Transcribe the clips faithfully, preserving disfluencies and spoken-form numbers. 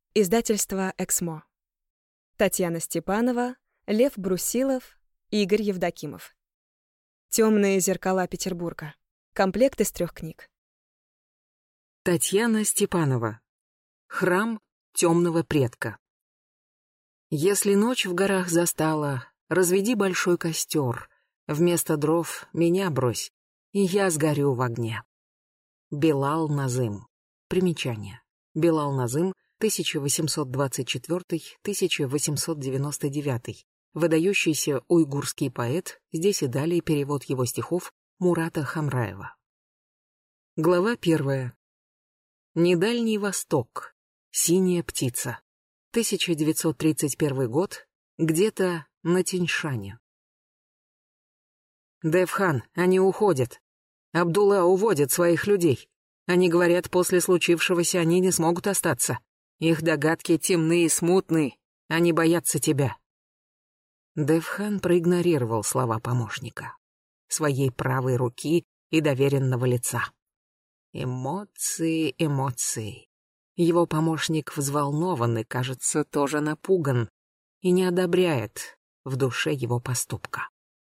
Издательство «Эксмо». Татьяна Степанова, Лев Брусилов, Игорь Евдокимов. «Темные зеркала Петербурга». Комплект из трех книг. Татьяна Степанова. Храм темного предка. Если ночь в горах застала, разведи большой костер, вместо дров меня брось, и я сгорю в огне. Белал Назым. Примечание. Белал Назым, тысяча восемьсот двадцать четвёртый — тысяча восемьсот девяносто девятый. Выдающийся уйгурский поэт, здесь и далее перевод его стихов Мурата Хамраева. Глава первая. Недальний Восток. Синяя птица. тысяча девятьсот тридцать первый год. Где-то на Тиньшане. Девхан, они уходят. Абдулла уводит своих людей. Они говорят, после случившегося они не смогут остаться. Их догадки темны и смутны. Они боятся тебя. Девхан проигнорировал слова помощника, своей правой руки и доверенного лица. Эмоции, эмоции. Его помощник взволнован и, кажется, тоже напуган и не одобряет в душе его поступка.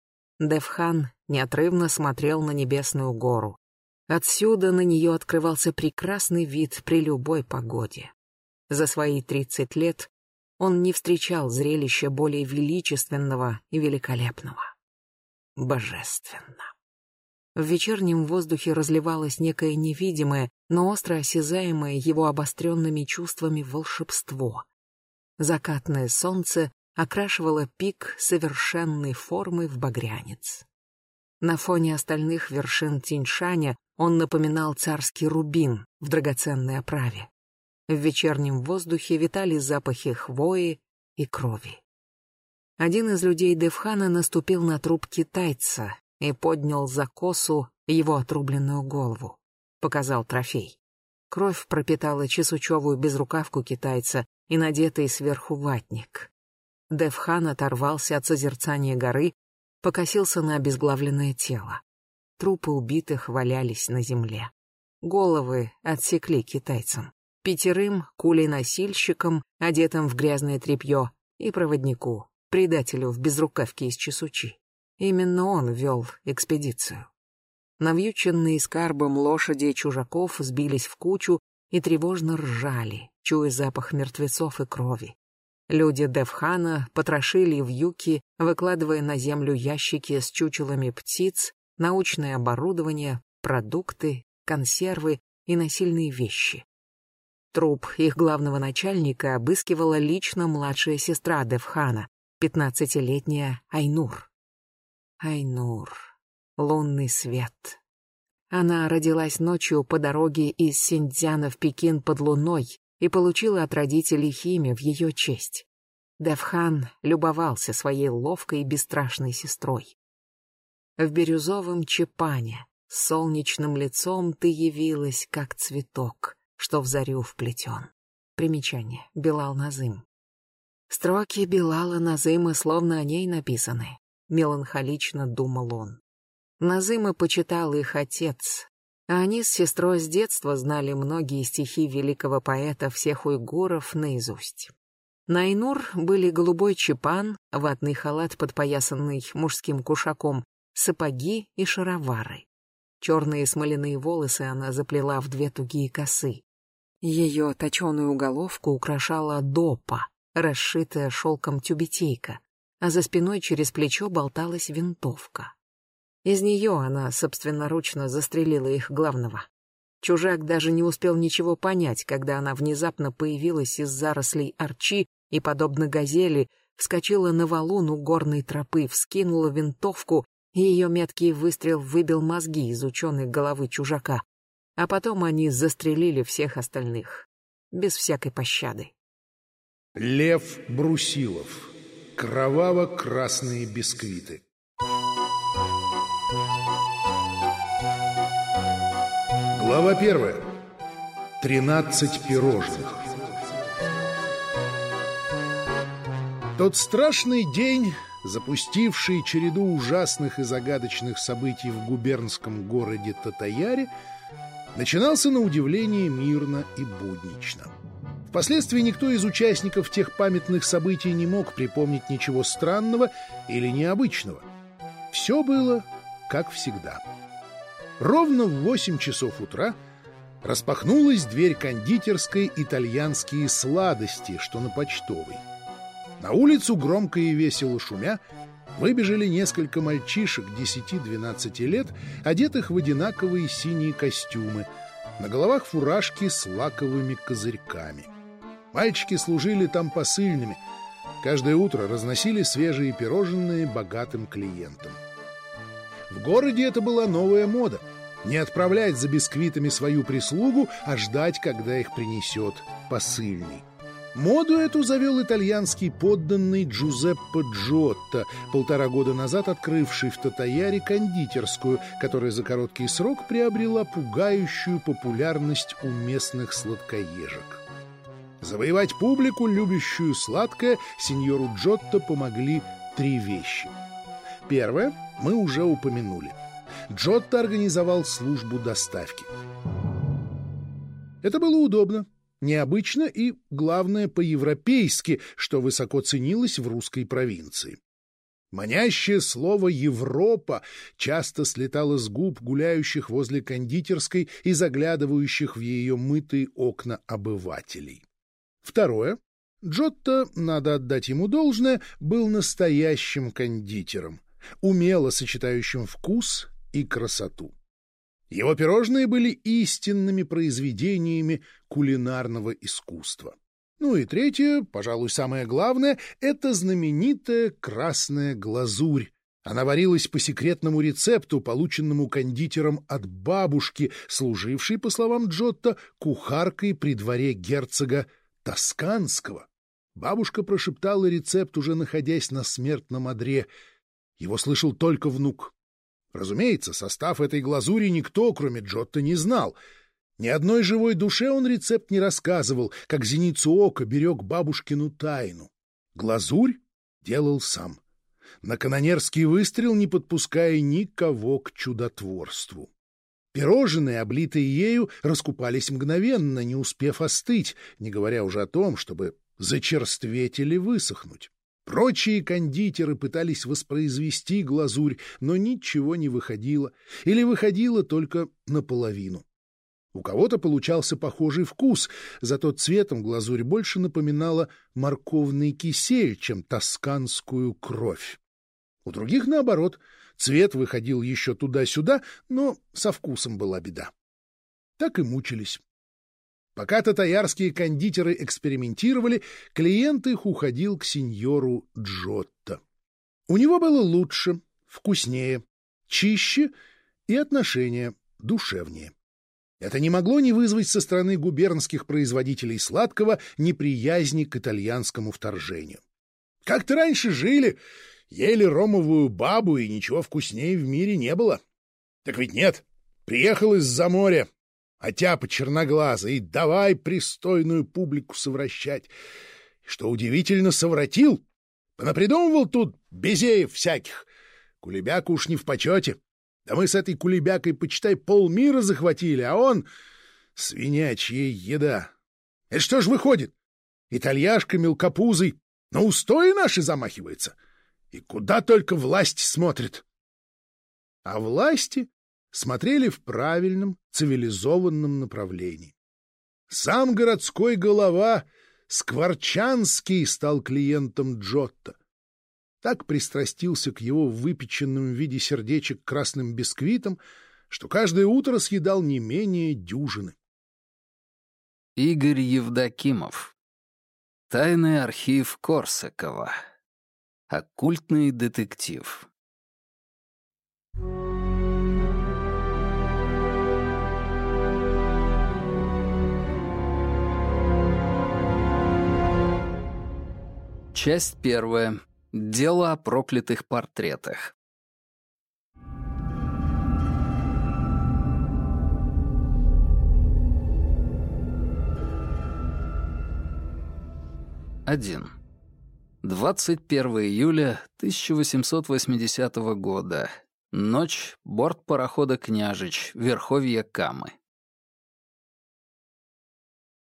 Девхан неотрывно смотрел на небесную гору. Отсюда на нее открывался прекрасный вид при любой погоде. За свои тридцать лет он не встречал зрелища более величественного и великолепного. Божественно. В вечернем воздухе разливалось некое невидимое, но остро осязаемое его обостренными чувствами волшебство. Закатное солнце окрашивало пик совершенной формы в багрянец. На фоне остальных вершин Тиньшаня он напоминал царский рубин в драгоценной оправе. В вечернем воздухе витали запахи хвои и крови. Один из людей Девхана наступил на труп китайца и поднял за косу его отрубленную голову. Показал трофей. Кровь пропитала чесучевую безрукавку китайца и надетый сверху ватник. Девхан оторвался от созерцания горы, покосился на обезглавленное тело. Трупы убитых валялись на земле. Головы отсекли китайцам. Пятерым кулей-носильщикам, одетым в грязное тряпье, и проводнику, предателю в безрукавке из чесучи. Именно он вел экспедицию. Навьюченные скарбом лошади чужаков сбились в кучу и тревожно ржали, чуя запах мертвецов и крови. Люди Девхана потрошили вьюки, выкладывая на землю ящики с чучелами птиц, научное оборудование, продукты, консервы и насильные вещи. Труп их главного начальника обыскивала лично младшая сестра Девхана, пятнадцатилетняя Айнур. Айнур. Лунный свет. Она родилась ночью по дороге из Синьцзяна в Пекин под луной и получила от родителей имя в ее честь. Девхан любовался своей ловкой и бесстрашной сестрой. В бирюзовом чепане, с солнечным лицом ты явилась, как цветок, что в зарю вплетен. Примечание. Белал Назым. Строки Белала Назыма словно о ней написаны. Меланхолично думал он. Назыма почитал их отец, а они с сестрой с детства знали многие стихи великого поэта всех уйгуров наизусть. На Айнур были голубой чепан, ватный халат, подпоясанный мужским кушаком, сапоги и шаровары. Черные смоляные волосы она заплела в две тугие косы. Ее точеную головку украшала допа, расшитая шелком тюбетейка, а за спиной через плечо болталась винтовка. Из нее она собственноручно застрелила их главного. Чужак даже не успел ничего понять, когда она внезапно появилась из зарослей арчи и, подобно газели, вскочила на валун у горной тропы, вскинула винтовку, и ее меткий выстрел выбил мозги из ученой головы чужака. А потом они застрелили всех остальных, без всякой пощады. Лев Брусилов. Кроваво-красные бисквиты. Глава первая. Тринадцать пирожных. Тот страшный день, запустивший череду ужасных и загадочных событий в губернском городе Татаяре, начинался на удивление мирно и буднично. Впоследствии никто из участников тех памятных событий не мог припомнить ничего странного или необычного. Все было как всегда. Ровно в восемь часов утра распахнулась дверь кондитерской «Итальянские сладости», что на Почтовой. На улицу, громко и весело шумя, выбежали несколько мальчишек десяти-двенадцати лет, одетых в одинаковые синие костюмы, на головах фуражки с лаковыми козырьками. Мальчики служили там посыльными, каждое утро разносили свежие пирожные богатым клиентам. В городе это была новая мода — не отправлять за бисквитами свою прислугу, а ждать, когда их принесет посыльный. Моду эту завел итальянский подданный Джузеппе Джотто, полтора года назад открывший в Татаяре кондитерскую, которая за короткий срок приобрела пугающую популярность у местных сладкоежек. Завоевать публику, любящую сладкое, сеньору Джотто помогли три вещи. Первое мы уже упомянули. Джотто организовал службу доставки. Это было удобно, необычно и, главное, по-европейски, что высоко ценилось в русской провинции. Манящее слово «Европа» часто слетало с губ гуляющих возле кондитерской и заглядывающих в ее мытые окна обывателей. Второе. Джотто, надо отдать ему должное, был настоящим кондитером, умело сочетающим вкус и красоту. Его пирожные были истинными произведениями кулинарного искусства. Ну и третье, пожалуй, самое главное, это знаменитая красная глазурь. Она варилась по секретному рецепту, полученному кондитером от бабушки, служившей, по словам Джотто, кухаркой при дворе герцога Тосканского. Бабушка прошептала рецепт, уже находясь на смертном одре. Его слышал только внук. Разумеется, состав этой глазури никто, кроме Джотто, не знал. Ни одной живой душе он рецепт не рассказывал, как зеницу ока берег бабушкину тайну. Глазурь делал сам. На канонерский выстрел не подпуская никого к чудотворству. Пирожные, облитые ею, раскупались мгновенно, не успев остыть, не говоря уже о том, чтобы зачерстветь или высохнуть. Прочие кондитеры пытались воспроизвести глазурь, но ничего не выходило, или выходило только наполовину. У кого-то получался похожий вкус, зато цветом глазурь больше напоминала морковный кисель, чем тосканскую кровь. У других, наоборот, цвет выходил еще туда-сюда, но со вкусом была беда. Так и мучились. Пока татаярские кондитеры экспериментировали, клиент их уходил к сеньору Джотто. У него было лучше, вкуснее, чище и отношения душевнее. Это не могло не вызвать со стороны губернских производителей сладкого неприязни к итальянскому вторжению. Как-то раньше жили, ели ромовую бабу, и ничего вкуснее в мире не было. Так ведь нет, приехал из-за моря, отяпа черноглаза, и давай пристойную публику совращать. И, что удивительно, совратил. Понапридумывал тут безеев всяких. Кулебяка уж не в почете. Да мы с этой кулебякой, почитай, полмира захватили, а он — свинячья еда. Это что ж выходит? Итальяшка мелкопузый на устои наши замахивается. И куда только власть смотрит. А власти смотрели в правильном, цивилизованном направлении. Сам городской голова Скворчанский стал клиентом Джотто. Так пристрастился к его выпеченным в виде сердечек красным бисквитам, что каждое утро съедал не менее дюжины. Игорь Евдокимов. Тайный архив Корсакова. Оккультный детектив. Часть первая. Дело о проклятых портретах. один. двадцать первого июля тысяча восемьсот восьмидесятого года. Ночь. Борт парохода «Княжич», верховье Камы.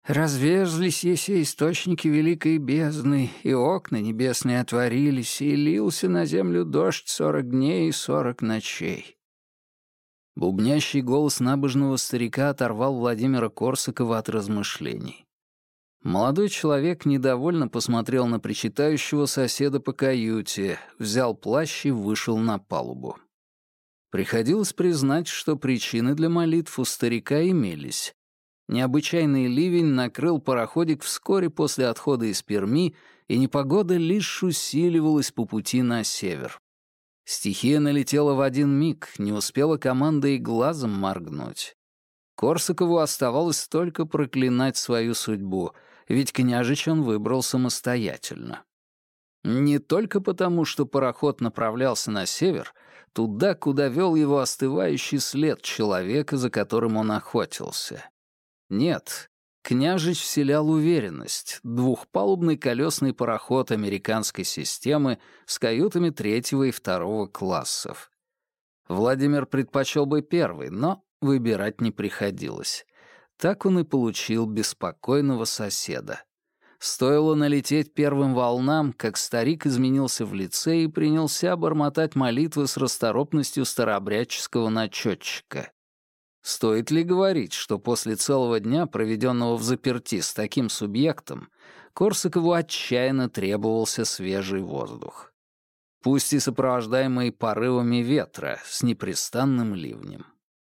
«Разверзлись еси источники великой бездны, и окна небесные отворились, и лился на землю дождь сорок дней и сорок ночей». Бубнящий голос набожного старика оторвал Владимира Корсакова от размышлений. Молодой человек недовольно посмотрел на причитающего соседа по каюте, взял плащ и вышел на палубу. Приходилось признать, что причины для молитв у старика имелись. Необычайный ливень накрыл пароходик вскоре после отхода из Перми, и непогода лишь усиливалась по пути на север. Стихия налетела в один миг, не успела команда и глазом моргнуть. Корсакову оставалось только проклинать свою судьбу, ведь княжич он выбрал самостоятельно. Не только потому, что пароход направлялся на север, туда, куда вел его остывающий след человека, за которым он охотился. Нет, княжич вселял уверенность. Двухпалубный колесный пароход американской системы с каютами третьего и второго классов. Владимир предпочел бы первый, но выбирать не приходилось. Так он и получил беспокойного соседа. Стоило налететь первым волнам, как старик изменился в лице и принялся бормотать молитвы с расторопностью старообрядческого начетчика. Стоит ли говорить, что после целого дня, проведенного в заперти с таким субъектом, Корсакову отчаянно требовался свежий воздух? Пусть и сопровождаемый порывами ветра с непрестанным ливнем.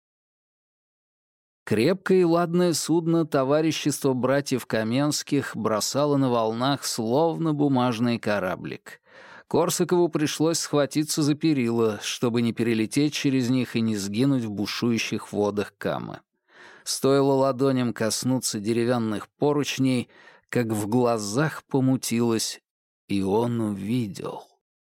Крепкое и ладное судно товарищества братьев Каменских бросало на волнах словно бумажный кораблик. Корсакову пришлось схватиться за перила, чтобы не перелететь через них и не сгинуть в бушующих водах Камы. Стоило ладоням коснуться деревянных поручней, как в глазах помутилось, и он увидел.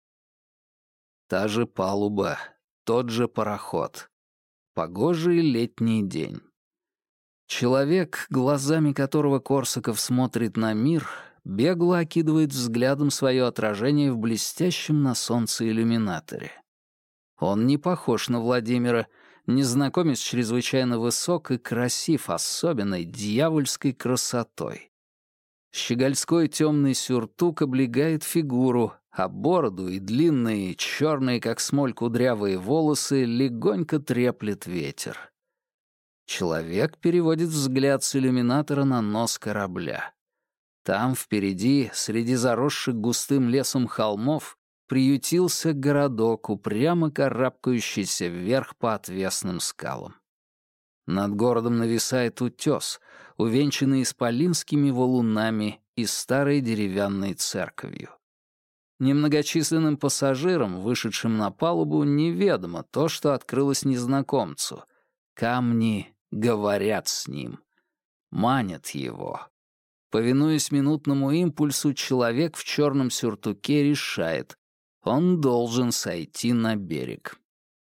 Та же палуба, тот же пароход. Погожий летний день. Человек, глазами которого Корсаков смотрит на мир, бегло окидывает взглядом свое отражение в блестящем на солнце иллюминаторе. Он не похож на Владимира, незнакомец чрезвычайно высок и красив особенной дьявольской красотой. Щегольской темный сюртук облегает фигуру, а бороду и длинные, черные, как смоль, кудрявые волосы легонько треплет ветер. Человек переводит взгляд с иллюминатора на нос корабля. Там, впереди, среди заросших густым лесом холмов, приютился городок, упрямо карабкающийся вверх по отвесным скалам. Над городом нависает утес, увенчанный исполинскими валунами и старой деревянной церковью. Немногочисленным пассажирам, вышедшим на палубу, неведомо то, что открылось незнакомцу. Камни говорят с ним, манят его. Повинуясь минутному импульсу, человек в черном сюртуке решает, он должен сойти на берег.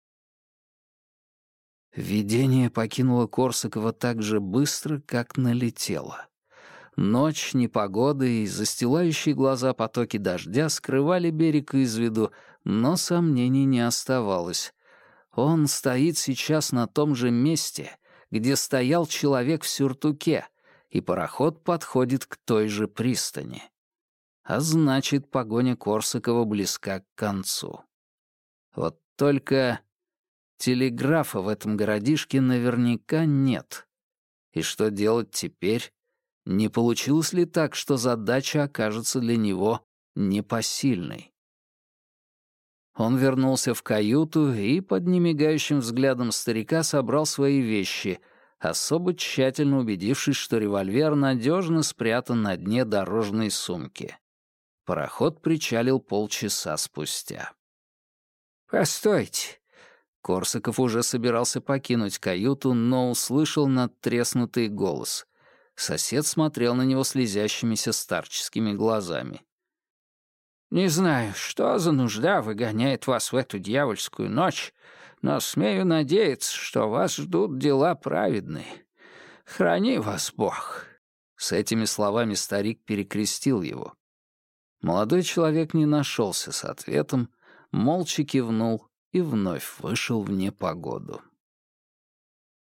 Видение покинуло Корсакова так же быстро, как налетело. Ночь, непогода и застилающие глаза потоки дождя скрывали берег из виду, но сомнений не оставалось. Он стоит сейчас на том же месте, где стоял человек в сюртуке, и пароход подходит к той же пристани. А значит, погоня Корсакова близка к концу. Вот только телеграфа в этом городишке наверняка нет. И что делать теперь? Не получилось ли так, что задача окажется для него непосильной? Он вернулся в каюту и под немигающим взглядом старика собрал свои вещи, особо тщательно убедившись, что револьвер надежно спрятан на дне дорожной сумки. Пароход причалил полчаса спустя. «Постойте!» Корсаков уже собирался покинуть каюту, но услышал надтреснутый голос. Сосед смотрел на него слезящимися старческими глазами. «Не знаю, что за нужда выгоняет вас в эту дьявольскую ночь, но смею надеяться, что вас ждут дела праведные. Храни вас Бог!» С этими словами старик перекрестил его. Молодой человек не нашелся с ответом, молча кивнул и вновь вышел в непогоду.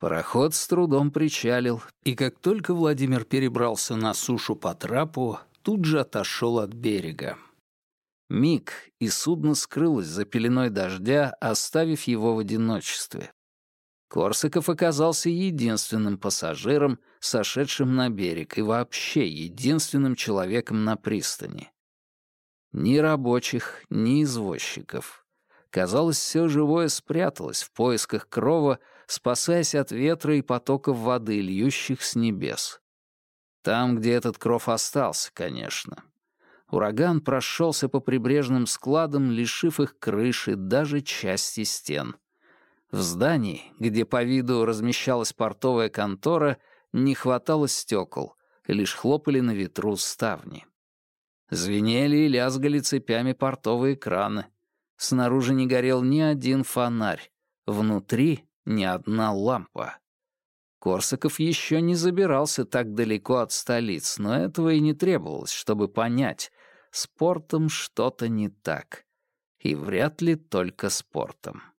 Пароход с трудом причалил, и как только Владимир перебрался на сушу по трапу, тут же отошел от берега. Миг, и судно скрылось за пеленой дождя, оставив его в одиночестве. Корсаков оказался единственным пассажиром, сошедшим на берег, и вообще единственным человеком на пристани. Ни рабочих, ни извозчиков. Казалось, все живое спряталось в поисках крова, спасаясь от ветра и потоков воды, льющих с небес. Там, где этот кров остался, конечно. Ураган прошелся по прибрежным складам, лишив их крыши, даже части стен. В здании, где по виду размещалась портовая контора, не хватало стекол, лишь хлопали на ветру ставни. Звенели и лязгали цепями портовые краны. Снаружи не горел ни один фонарь, внутри ни одна лампа. Корсаков еще не забирался так далеко от столиц, но этого и не требовалось, чтобы понять, с портом что-то не так. И вряд ли только с портом.